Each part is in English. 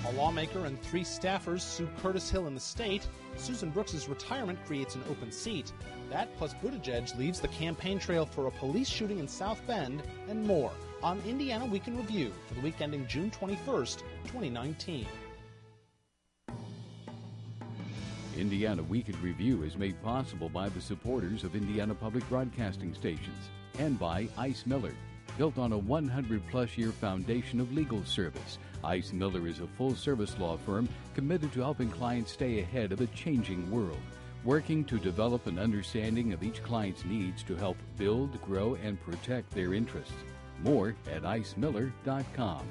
A lawmaker and 3 staffers sue Curtis Hill in the state. Susan Brooks' retirement creates an open seat. That plus Buttigieg leaves the campaign trail for a police shooting in South Bend and more on Indiana Week in Review for the week ending June 21st, 2019. Indiana Week in Review is made possible by the supporters of Indiana Public Broadcasting Stations and by Ice Miller. Built on a 100-plus year foundation of legal service, Ice Miller is a full-service law firm committed to helping clients stay ahead of a changing world, working to develop an understanding of each client's needs to help build, grow, and protect their interests. More at icemiller.com.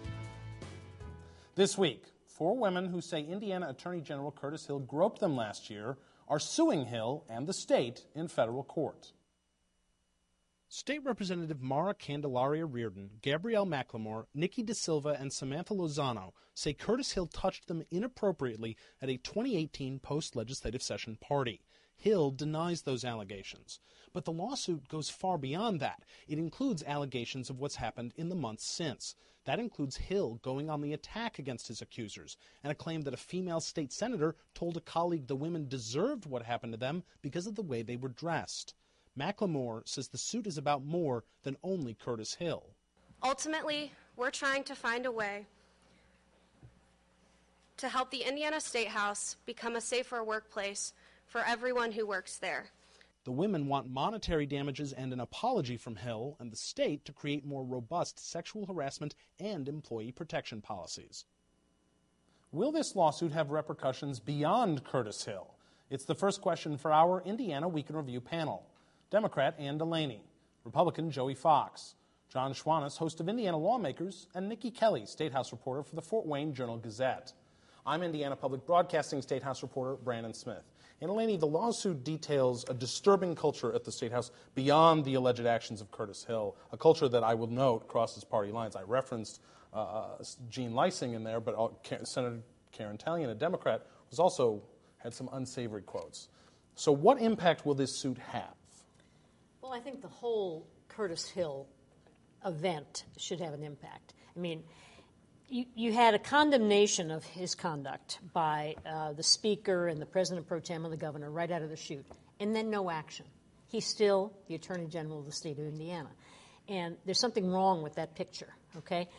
This week, 4 women who say Indiana Attorney General Curtis Hill groped them last year are suing Hill and the state in federal court. State Representative Mara Candelaria Reardon, Gabrielle McLemore, Nikki De Silva, and Samantha Lozano say Curtis Hill touched them inappropriately at a 2018 post-legislative session party. Hill denies those allegations. But the lawsuit goes far beyond that. It includes allegations of what's happened in the months since. That includes Hill going on the attack against his accusers and a claim that a female state senator told a colleague the women deserved what happened to them because of the way they were dressed. McLemore says the suit is about more than only Curtis Hill. Ultimately, we're trying to find a way to help the Indiana State House become a safer workplace for everyone who works there. The women want monetary damages and an apology from Hill and the state to create more robust sexual harassment and employee protection policies. Will this lawsuit have repercussions beyond Curtis Hill? It's the first question for our Indiana Week in Review panel. Democrat Ann Delaney, Republican Joey Fox, John Schwannis, host of Indiana Lawmakers, and Nikki Kelly, State House reporter for the Fort Wayne Journal-Gazette. I'm Indiana Public Broadcasting State House reporter Brandon Smith. Ann Delaney, the lawsuit details a disturbing culture at the State House beyond the alleged actions of Curtis Hill, a culture that I will note crosses party lines. I referenced Jean Leising in there, but Senator Karen Tallien, a Democrat, had some unsavory quotes. So what impact will this suit have? Well, I think the whole Curtis Hill event should have an impact. I mean, you had a condemnation of his conduct by the Speaker and the President Pro Tem and the Governor right out of the chute, and then no action. He's still the Attorney General of the state of Indiana. And there's something wrong with that picture, okay?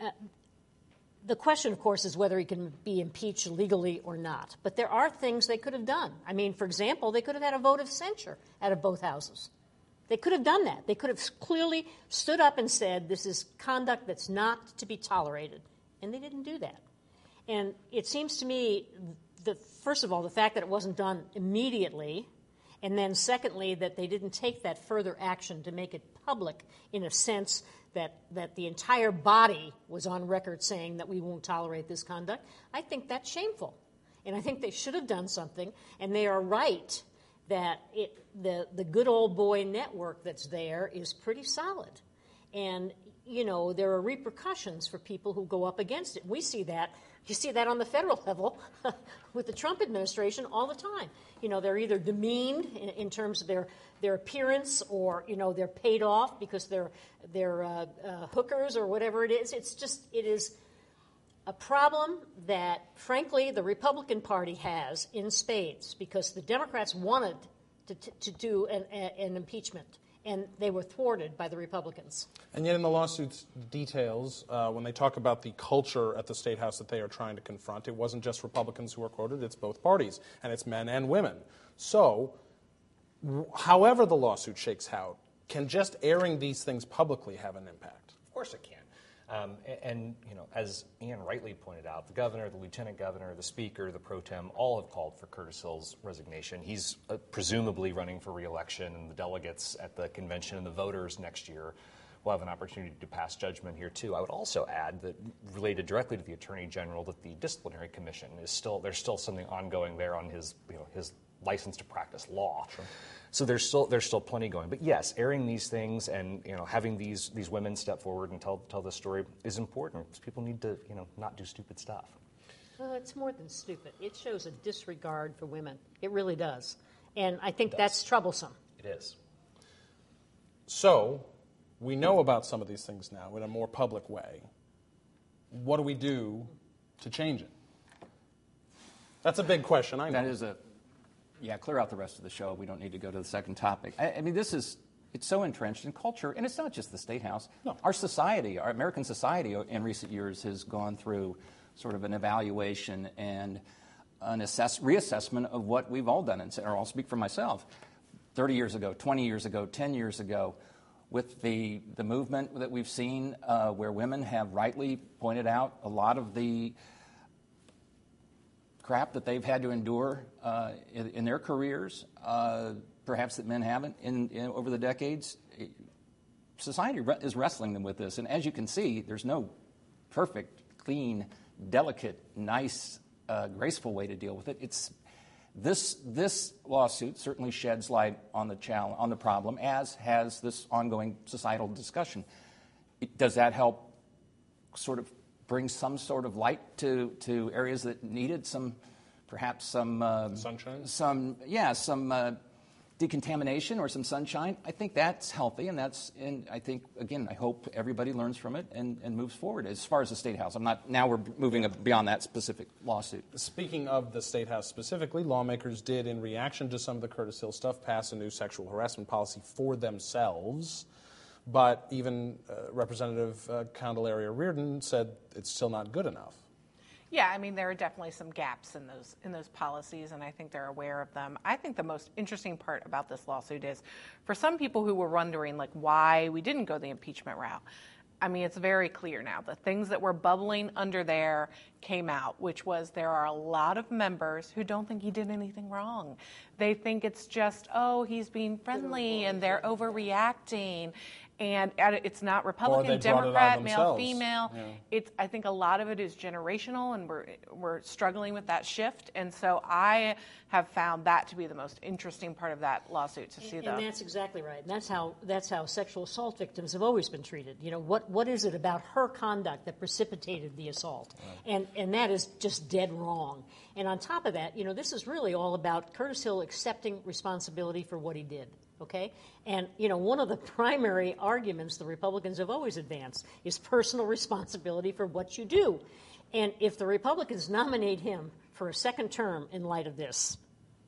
The question, of course, is whether he can be impeached legally or not. But there are things they could have done. I mean, for example, they could have had a vote of censure out of both houses. They could have done that. They could have clearly stood up and said, this is conduct that's not to be tolerated. And they didn't do that. And it seems to me, first of all, the fact that it wasn't done immediately, and then secondly, that they didn't take that further action to make it public in a sense that the entire body was on record saying that we won't tolerate this conduct, I think that's shameful. And I think they should have done something, and they are right that the good old boy network that's there is pretty solid. And, you know, there are repercussions for people who go up against it. We see that. You see that on the federal level with the Trump administration all the time. You know, they're either demeaned in terms of their appearance, or, you know, they're paid off because they're hookers or whatever it is. It is a problem that, frankly, the Republican Party has in spades, because the Democrats wanted to do an impeachment, and they were thwarted by the Republicans. And yet in the lawsuit's details, when they talk about the culture at the State House that they are trying to confront, it wasn't just Republicans who were quoted, it's both parties, and it's men and women. So, however the lawsuit shakes out, can just airing these things publicly have an impact? Of course it can. And you know, as Ian rightly pointed out, the governor, the lieutenant governor, the speaker, the pro tem, all have called for Curtis Hill's resignation. He's presumably running for re-election, and the delegates at the convention and the voters next year will have an opportunity to pass judgment here too. I would also add that, related directly to the Attorney General, that the disciplinary commission is there's still something ongoing there on his license to practice law. Sure. So there's still plenty going. But yes, airing these things and having these women step forward and tell this story is important, because people need to not do stupid stuff. Well, it's more than stupid. It shows a disregard for women. It really does. And I think that's troublesome. It is. So we know about some of these things now in a more public way. What do we do to change it? That's a big question, I know. That is clear out the rest of the show. We don't need to go to the second topic. I mean, it's so entrenched in culture, and it's not just the State House. No. Our society, our American society in recent years has gone through sort of an evaluation and an reassessment of what we've all done. Or I'll speak for myself. 30 years ago, 20 years ago, 10 years ago, with the movement that we've seen where women have rightly pointed out a lot of the crap that they've had to endure in their careers, perhaps that men haven't over the decades. Society is wrestling them with this. And as you can see, there's no perfect, clean, delicate, nice, graceful way to deal with it. This lawsuit certainly sheds light on the problem, as has this ongoing societal discussion. Does that help sort of bring some sort of light to areas that needed perhaps some sunshine? Some decontamination or some sunshine? I think that's healthy, and I think, again, I hope everybody learns from it and moves forward. As far as the State House, now we're moving beyond that specific lawsuit. Speaking of the State House specifically, lawmakers did, in reaction to some of the Curtis Hill stuff, pass a new sexual harassment policy for themselves. But even Representative Candelaria Reardon said it's still not good enough. Yeah, I mean, there are definitely some gaps in those policies, and I think they're aware of them. I think the most interesting part about this lawsuit is, for some people who were wondering, like, why we didn't go the impeachment route, I mean, it's very clear now. The things that were bubbling under there came out, which was there are a lot of members who don't think he did anything wrong. They think it's just, he's being friendly, and they're overreacting. And it's not Republican, Democrat, male, female. Yeah. I think a lot of it is generational, and we're struggling with that shift. And so I have found that to be the most interesting part of that lawsuit And that's exactly right. And that's how sexual assault victims have always been treated. You know, what is it about her conduct that precipitated the assault? Right. And that is just dead wrong. And on top of that, this is really all about Curtis Hill accepting responsibility for what he did. Okay? And, one of the primary arguments the Republicans have always advanced is personal responsibility for what you do. And if the Republicans nominate him for a second term in light of this,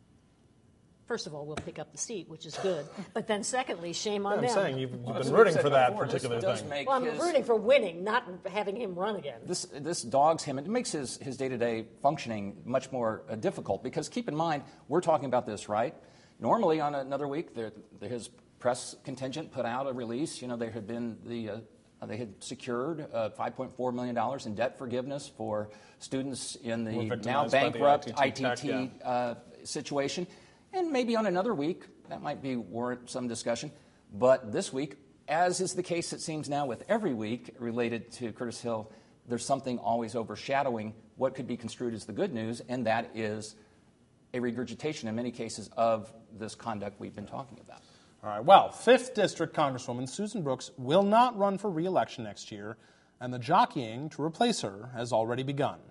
first of all, we'll pick up the seat, which is good. But then secondly, shame on them. I'm saying you've been rooting for that particular thing. Well, I'm rooting for winning, not having him run again. This dogs him. It makes his day-to-day functioning much more difficult, because keep in mind, we're talking about this, right? Normally, on another week, his press contingent put out a release. There had been they had secured $5.4 million in debt forgiveness for students in the now bankrupt ITT situation. And maybe on another week, that might warrant some discussion. But this week, as is the case, it seems now with every week related to Curtis Hill, there's something always overshadowing what could be construed as the good news, and that is a regurgitation in many cases of this conduct we've been talking about. All right. Well, 5th District Congresswoman Susan Brooks will not run for re-election next year, and the jockeying to replace her has already begun.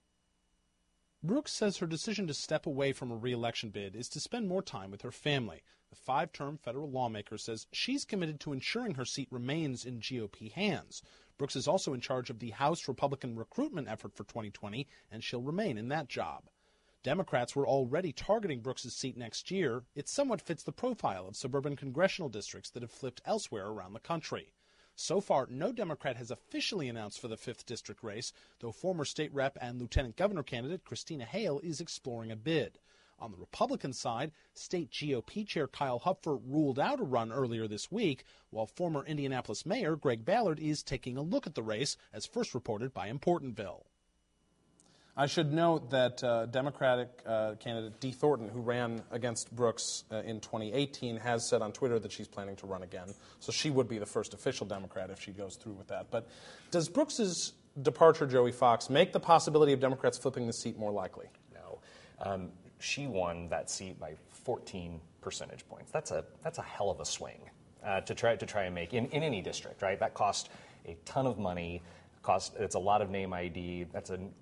Brooks says her decision to step away from a re-election bid is to spend more time with her family. The 5-term federal lawmaker says she's committed to ensuring her seat remains in GOP hands. Brooks is also in charge of the House Republican recruitment effort for 2020, and she'll remain in that job. Democrats were already targeting Brooks' seat next year. It somewhat fits the profile of suburban congressional districts that have flipped elsewhere around the country. So far, no Democrat has officially announced for the 5th District race, though former state rep and lieutenant governor candidate Christina Hale is exploring a bid. On the Republican side, state GOP chair Kyle Hupfer ruled out a run earlier this week, while former Indianapolis mayor Greg Ballard is taking a look at the race, as first reported by Importantville. I should note that Democratic candidate Dee Thornton, who ran against Brooks in 2018, has said on Twitter that she's planning to run again. So she would be the first official Democrat if she goes through with that. But does Brooks's departure, Joey Fox, make the possibility of Democrats flipping the seat more likely? No. She won that seat by 14 percentage points. That's a hell of a swing to try and make in any district, right? That cost a ton of money. It's a lot of name ID. That's a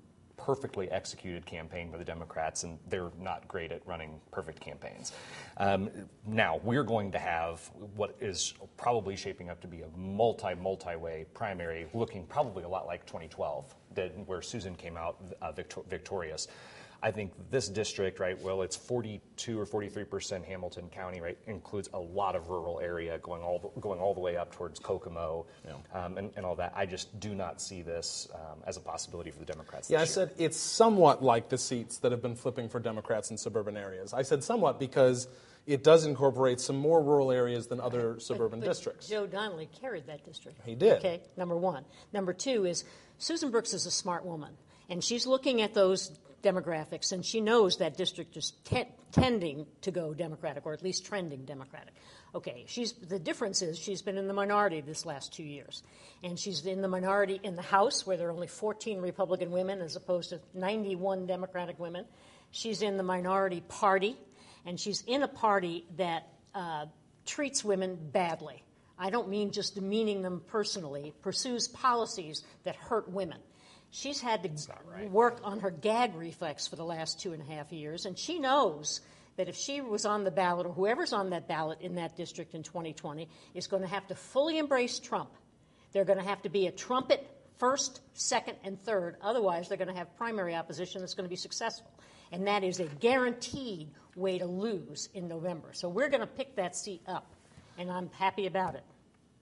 perfectly executed campaign by the Democrats, and they're not great at running perfect campaigns. Now, we're going to have what is probably shaping up to be a multi-way primary looking probably a lot like 2012, where Susan came out victorious. I think this district, right, well, it's 42 or 43% Hamilton County, right, includes a lot of rural area going all the way up towards Kokomo and all that. I just do not see this as a possibility for the Democrats this year. I said it's somewhat like the seats that have been flipping for Democrats in suburban areas. I said somewhat because it does incorporate some more rural areas than other suburban districts. Joe Donnelly carried that district. He did. Okay, number one. Number two is Susan Brooks is a smart woman, and she's looking at those demographics, and she knows that district is tending to go Democratic, or at least trending Democratic. Okay, the difference is she's been in the minority this last 2 years, and she's in the minority in the House, where there are only 14 Republican women as opposed to 91 Democratic women. She's in the minority party, and she's in a party that treats women badly. I don't mean just demeaning them personally, pursues policies that hurt women. She's had to work on her gag reflex for the last 2.5 years, and she knows that if she was on the ballot, or whoever's on that ballot in that district in 2020, is going to have to fully embrace Trump. They're going to have to be a trumpet first, second, and third. Otherwise, they're going to have primary opposition that's going to be successful. And that is a guaranteed way to lose in November. So we're going to pick that seat up, and I'm happy about it.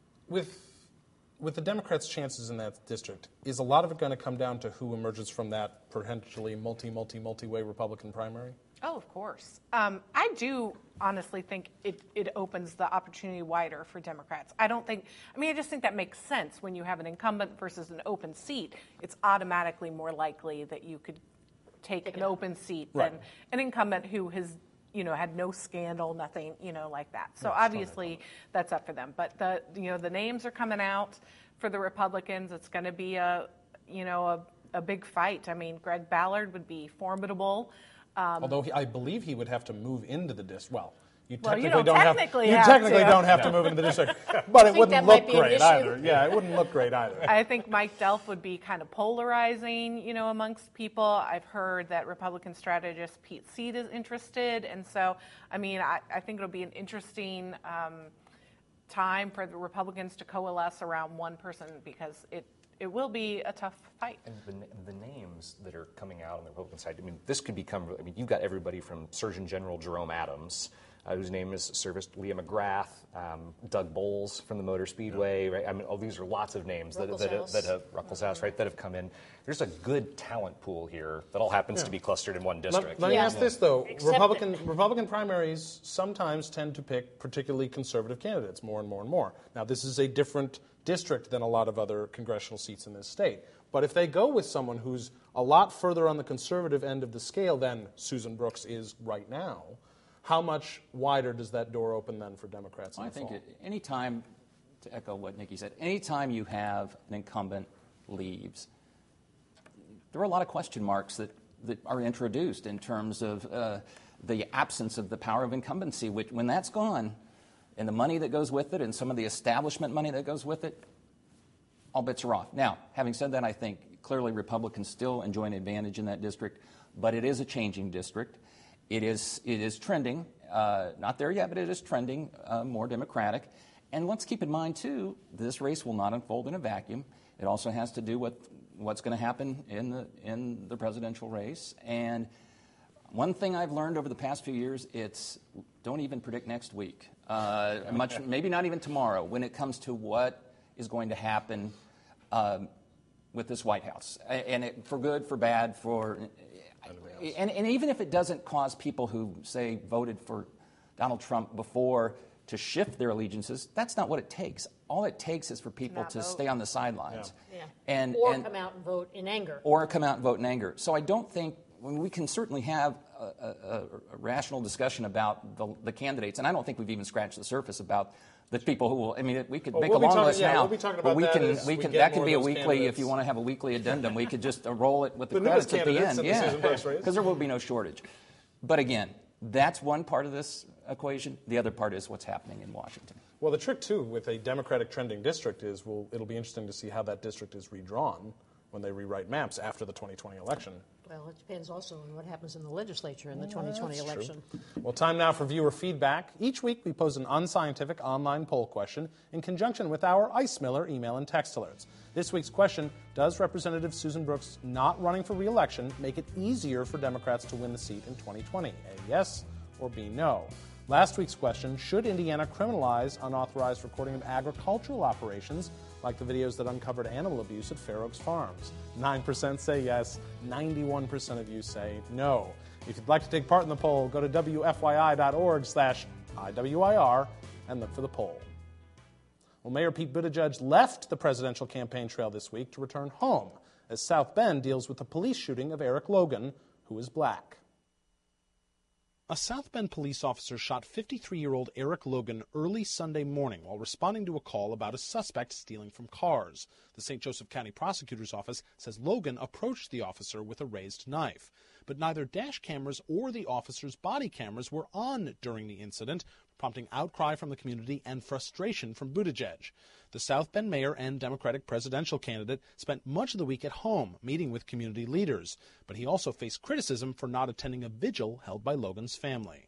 With the Democrats' chances in that district, is a lot of it going to come down to who emerges from that potentially multi-way Republican primary? Oh, of course. I do honestly think it opens the opportunity wider for Democrats. I just think that makes sense. When you have an incumbent versus an open seat, it's automatically more likely that you could take an open seat than an incumbent who has had no scandal, nothing, like that. So obviously that's up for them. But the names are coming out for the Republicans. It's going to be a big fight. I mean, Greg Ballard would be formidable. Although I believe he would have to move into the district. Well, you technically don't have to move into the district, but it wouldn't look great either. Yeah, it wouldn't look great either. I think Mike Delph would be kind of polarizing, amongst people. I've heard that Republican strategist Pete Seed is interested, and so, I think it'll be an interesting time for the Republicans to coalesce around one person, because it will be a tough fight. And the names that are coming out on the Republican side, this could become, you've got everybody from Surgeon General Jerome Adams, whose name is serviced, Leah McGrath, Doug Bowles from the Motor Speedway, right? These are lots of names that have Ruckelshaus, right, that have come in. There's a good talent pool here that all happens to be clustered in one district. Let me ask this, though. Republican primaries sometimes tend to pick particularly conservative candidates more and more and more. Now, this is a different district than a lot of other congressional seats in this state. But if they go with someone who's a lot further on the conservative end of the scale than Susan Brooks is right now, how much wider does that door open then for Democrats in the fall? I think any time, to echo what Nikki said, any time you have an incumbent leaves, there are a lot of question marks that are introduced in terms of the absence of the power of incumbency, which when that's gone, and the money that goes with it and some of the establishment money that goes with it, all bets are off. Now, having said that, I think clearly Republicans still enjoy an advantage in that district, but it is a changing district. It is trending, not there yet, but it is trending more Democratic. And let's keep in mind, too, this race will not unfold in a vacuum. It also has to do with what's going to happen in the presidential race. And one thing I've learned over the past few years, it's don't even predict next week, maybe not even tomorrow, when it comes to what is going to happen with this White House. And for good, for bad, and even if it doesn't cause people who, say, voted for Donald Trump before to shift their allegiances, that's not what it takes. All it takes is for people to stay on the sidelines. Yeah. Or come out and vote in anger. Or come out and vote in anger. So I don't think, we can certainly have a rational discussion about the candidates, and I don't think we've even scratched the surface about the people who will, we could make a long list now. We'll be talking about that could be a weekly, if you want to have a weekly addendum, we could just roll it with the credits at the end. Yeah, because there will be no shortage. But again, that's one part of this equation. The other part is what's happening in Washington. Well, the trick, too, with a Democratic trending district is it'll be interesting to see how that district is redrawn when they rewrite maps after the 2020 election. Well, it depends also on what happens in the legislature in the 2020 election. Well, time now for viewer feedback. Each week we pose an unscientific online poll question in conjunction with our Ice Miller email and text alerts. This week's question, does Representative Susan Brooks not running for re-election make it easier for Democrats to win the seat in 2020? A, yes, or B, no. Last week's question, should Indiana criminalize unauthorized recording of agricultural operations like the videos that uncovered animal abuse at Fair Oaks Farms? 9% say yes, 91% of you say no. If you'd like to take part in the poll, go to WFYI.org/IWIR and look for the poll. Well, Mayor Pete Buttigieg left the presidential campaign trail this week to return home as South Bend deals with the police shooting of Eric Logan, who is black. A South Bend police officer shot 53-year-old Eric Logan early Sunday morning while responding to a call about a suspect stealing from cars. The St. Joseph County Prosecutor's Office says Logan approached the officer with a raised knife. But neither dash cameras or the officer's body cameras were on during the incident, prompting outcry from the community and frustration from Buttigieg. The South Bend mayor and Democratic presidential candidate spent much of the week at home meeting with community leaders, but he also faced criticism for not attending a vigil held by Logan's family.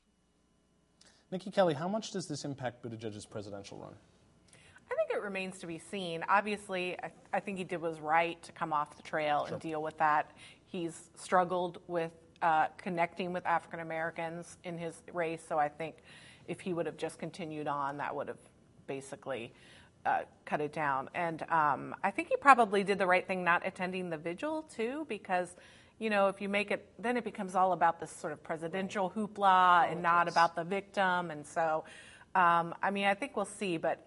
Nikki Kelly, how much does this impact Buttigieg's presidential run? I think it remains to be seen. Obviously, I think he did was right to come off the trail and deal with that. He's struggled with connecting with African Americans in his race, so I think if he would have just continued on, that would have basically cut it down. And I think he probably did the right thing not attending the vigil, too, because, you know, if you make it, then it becomes all about this sort of presidential hoopla and not about the victim. And so, I mean, I think we'll see, but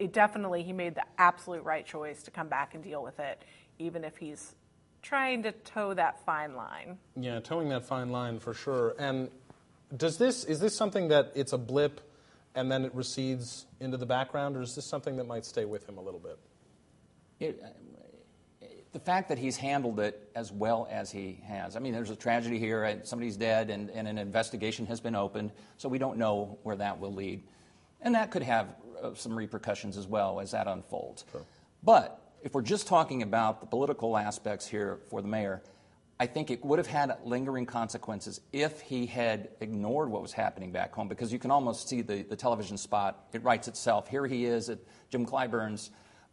he made the absolute right choice to come back and deal with it, even if he's trying to toe that fine line. Yeah, towing that fine line for sure. And is this something that it's a blip and then it recedes into the background, or is this something that might stay with him a little bit? The fact that he's handled it as well as he has. I mean, there's a tragedy here, and somebody's dead, and an investigation has been opened, so we don't know where that will lead. And that could have some repercussions as well as that unfolds. Sure. But if we're just talking about the political aspects here for the mayor, I think it would have had lingering consequences if he had ignored what was happening back home, because you can almost see the television spot. It writes itself. Here he is at Jim Clyburn's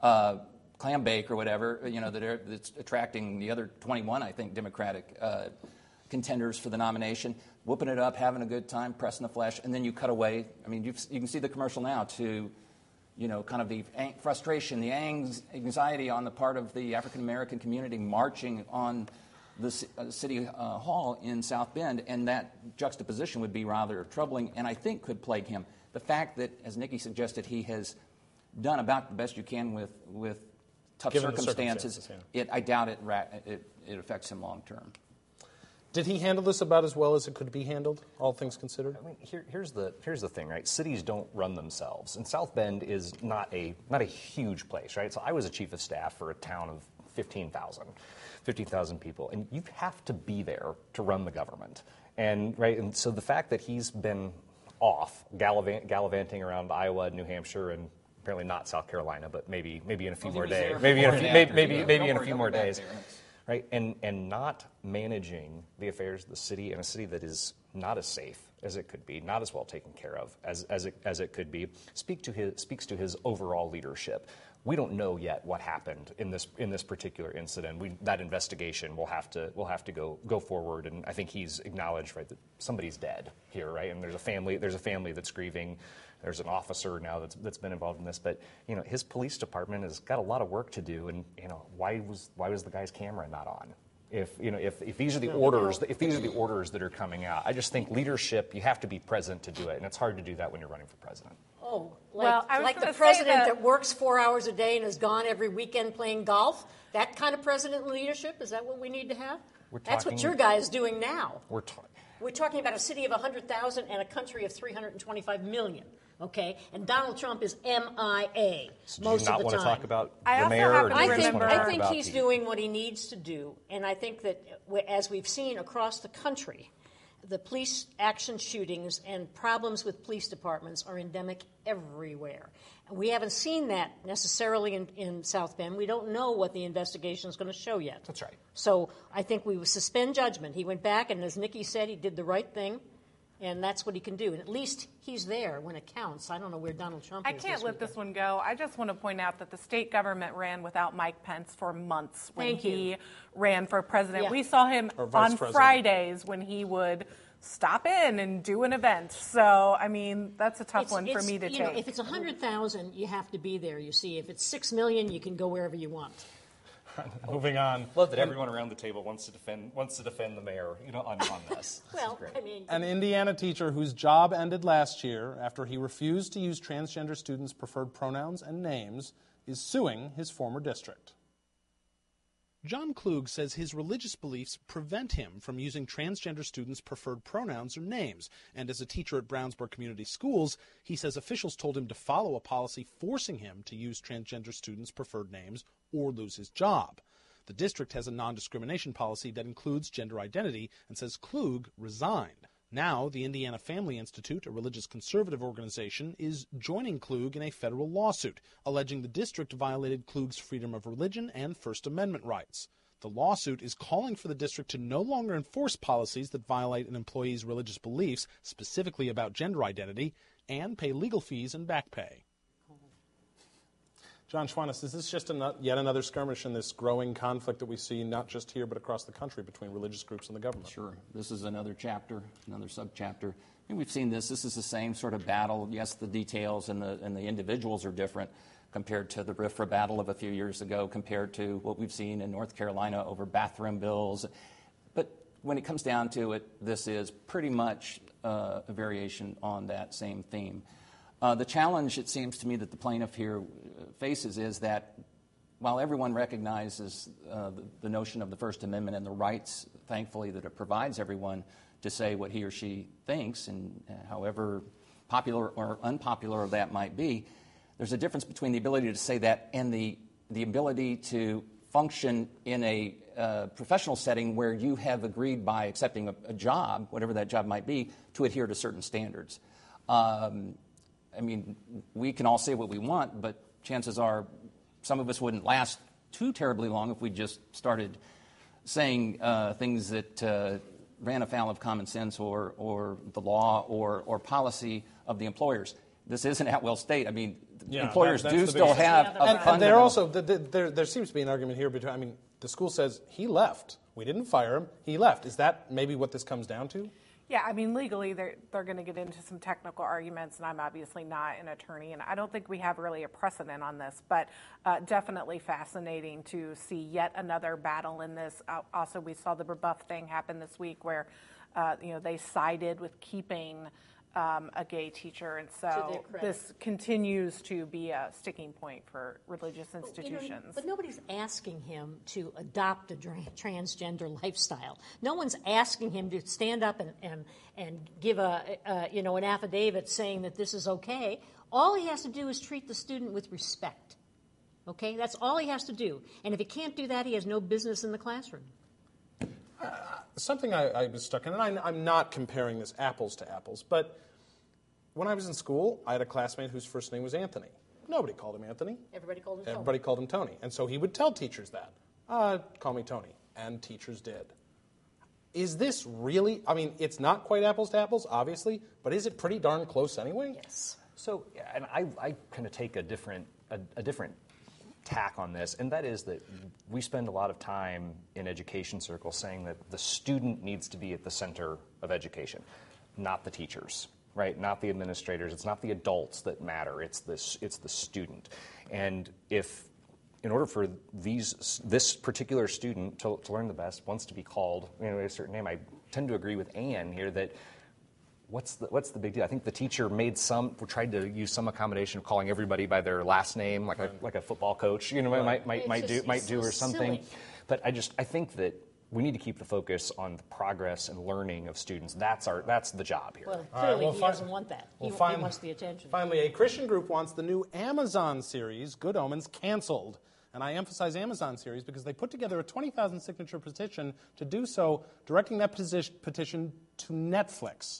clam bake or whatever, you know, that's attracting the other 21, I think, Democratic contenders for the nomination, whooping it up, having a good time, pressing the flesh, and then you cut away. I mean, you can see the commercial now to, you know, kind of the frustration, the anxiety on the part of the African-American community marching on the city hall in South Bend, and that juxtaposition would be rather troubling and I think could plague him. The fact that, as Nikki suggested, he has done about the best you can with tough circumstances, I doubt it affects him long term. Did he handle this about as well as it could be handled, all things considered? I mean, here's the thing, right? Cities don't run themselves, and South Bend is not a huge place, right? So I was a chief of staff for a town of 15,000 people, and you have to be there to run the government, and so the fact that he's been off gallivanting around Iowa, New Hampshire, and apparently not South Carolina, but maybe in a few more days, maybe in a few more days. Right, and not managing the affairs of the city, in a city that is not as safe as it could be, not as well taken care of as it could be, speaks to his overall leadership. We don't know yet what happened in this particular incident. That investigation will have to go forward, and I think he's acknowledged, right, that somebody's dead here, right, and there's a family that's grieving. There's an officer now that's been involved in this, but you know, his police department has got a lot of work to do, and you know, why was the guy's camera not on? If these are the orders, that are coming out, I just think leadership, you have to be present to do it, and it's hard to do that when you're running for president. Oh, Well, I was like the gonna say president that- that works 4 hours a day and is gone every weekend playing golf? That kind of president leadership? Is that what we need to have? That's what your guy is doing now. We're talking about a city of 100,000 and a country of 325 million. Okay, and Donald Trump is MIA most of the time. Do you not want to talk about I the also mayor? happen Or to do you just remember- want to I talk think about he's Pete? doing what he needs to do, and I think that, as we've seen across the country, the police action shootings and problems with police departments are endemic everywhere. We haven't seen that necessarily in South Bend. We don't know what the investigation is going to show yet. That's right. So I think we would suspend judgment. He went back, and as Nikki said, he did the right thing, and that's what he can do. And at least he's there when it counts. I don't know where Donald Trump is. I can't let this one go. I just want to point out that the state government ran without Mike Pence for months when he ran for president. Yeah. We saw him on president. Fridays when he would stop in and do an event. So, I mean, that's a tough one for me to you take. know, if it's 100,000, you have to be there, you see. If it's 6 million, you can go wherever you want. Moving on. Love that everyone around the table wants to defend the mayor, on this. Well, I mean, An Indiana teacher whose job ended last year after he refused to use transgender students' preferred pronouns and names is suing his former district. John Klug says his religious beliefs prevent him from using transgender students' preferred pronouns or names, and as a teacher at Brownsburg Community Schools, he says officials told him to follow a policy forcing him to use transgender students' preferred names or lose his job. The district has a non-discrimination policy that includes gender identity and says Klug resigned. Now, the Indiana Family Institute, a religious conservative organization, is joining Klug in a federal lawsuit, alleging the district violated Klug's freedom of religion and First Amendment rights. The lawsuit is calling for the district to no longer enforce policies that violate an employee's religious beliefs, specifically about gender identity, and pay legal fees and back pay. John Schwantes, is this just yet another skirmish in this growing conflict that we see not just here but across the country between religious groups and the government? Sure. This is another chapter, another subchapter. And we've seen this. This is the same sort of battle. Yes, the details and the individuals are different compared to the RFRA battle of a few years ago, compared to what we've seen in North Carolina over bathroom bills. But when it comes down to it, this is pretty much a variation on that same theme. The challenge, it seems to me, that the plaintiff here faces is that while everyone recognizes the notion of the First Amendment and the rights, thankfully, that it provides everyone to say what he or she thinks, and however popular or unpopular that might be, there's a difference between the ability to say that and the ability to function in a professional setting where you have agreed by accepting a job, whatever that job might be, to adhere to certain standards. I mean, we can all say what we want, but chances are some of us wouldn't last too terribly long if we just started saying things that ran afoul of common sense or the law or policy of the employers. This is an at-will state. I mean, employers do still have a and there also there seems to be an argument here between. I mean, the school says he left. We didn't fire him. He left. Is that maybe what this comes down to? Yeah, I mean, legally, they're going to get into some technical arguments, and I'm obviously not an attorney, and I don't think we have really a precedent on this, but definitely fascinating to see yet another battle in this. Also, we saw the rebuff thing happen this week where, they sided with keeping a gay teacher, and so this continues to be a sticking point for religious institutions. But nobody's asking him to adopt a transgender lifestyle. No one's asking him to stand up and give an affidavit saying that this is okay. All he has to do is treat the student with respect. Okay, that's all he has to do. And if he can't do that, he has no business in the classroom. Something I was stuck in, and I'm not comparing this apples to apples, but when I was in school, I had a classmate whose first name was Anthony. Nobody called him Anthony. Everybody called him Tony. Everybody called him Tony. And so he would tell teachers that. Call me Tony. And teachers did. Is this really, I mean, it's not quite apples to apples, obviously, but is it pretty darn close anyway? Yes. So, and I kind of take a different tack on this, and that is that we spend a lot of time in education circles saying that the student needs to be at the center of education, not the teachers, right? Not the administrators. It's not the adults that matter. It's the student. And if, in order for this particular student to learn the best, wants to be called a certain name, I tend to agree with Ann here that what's the big deal? I think the teacher tried to use some accommodation of calling everybody by their last name, like a football coach, might do or something. Silly. But I think that we need to keep the focus on the progress and learning of students. That's the job here. Well, clearly he doesn't want that. He wants the attention. Finally, a Christian group wants the new Amazon series, Good Omens, canceled. And I emphasize Amazon series because they put together a 20,000 signature petition to do so, directing that petition to Netflix.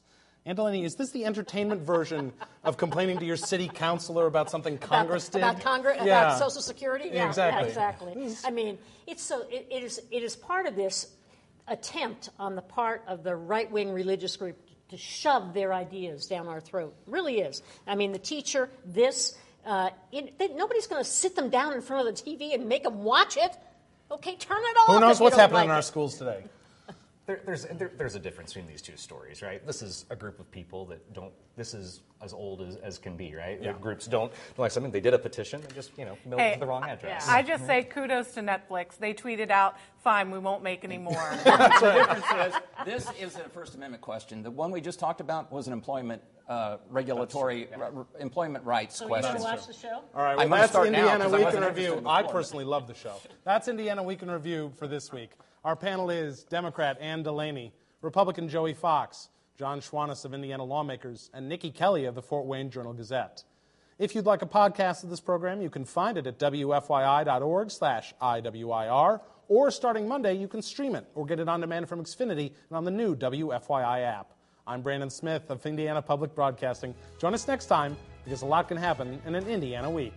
Ann Delaney, is this the entertainment version of complaining to your city councilor about something Congress did? About Congress, Yeah. about Social Security? Yeah, exactly. Yeah, exactly. I mean, it is part of this attempt on the part of the right-wing religious group to shove their ideas down our throat. It really is. I mean, the teacher, nobody's going to sit them down in front of the TV and make them watch it. Okay, turn it off. Who knows if you what's don't happening like in our it. schools today? There's a difference between these two stories, right? This is a group of people that don't. This is as old as can be, right? Yeah. The groups don't like something. They did a petition and just mailed it to the wrong address. I just say kudos to Netflix. They tweeted out, "Fine, we won't make any more." The difference is, this isn't a First Amendment question. The one we just talked about was an employment regulatory employment rights So question. you going to watch the show? All right, I'm well, gonna that's start now, Indiana 'cause I Week in wasn't interested Review. in I before. personally love the show. That's Indiana Week in Review for this week. Our panel is Democrat Ann Delaney, Republican Joey Fox, John Schwannis of Indiana Lawmakers, and Nikki Kelly of the Fort Wayne Journal-Gazette. If you'd like a podcast of this program, you can find it at wfyi.org/IWIR, or starting Monday, you can stream it or get it on demand from Xfinity and on the new WFYI app. I'm Brandon Smith of Indiana Public Broadcasting. Join us next time, because a lot can happen in an Indiana week.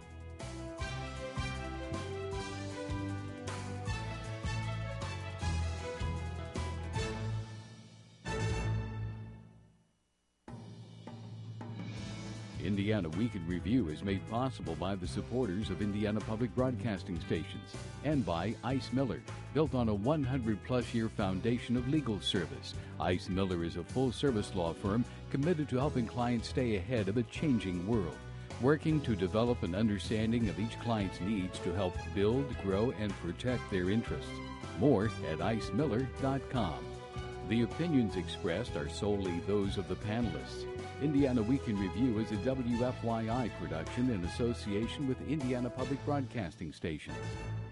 Indiana Week in Review is made possible by the supporters of Indiana Public Broadcasting Stations and by Ice Miller. Built on a 100-plus year foundation of legal service, Ice Miller is a full-service law firm committed to helping clients stay ahead of a changing world, working to develop an understanding of each client's needs to help build, grow, and protect their interests. More at icemiller.com. The opinions expressed are solely those of the panelists. Indiana Week in Review is a WFYI production in association with Indiana Public Broadcasting Stations.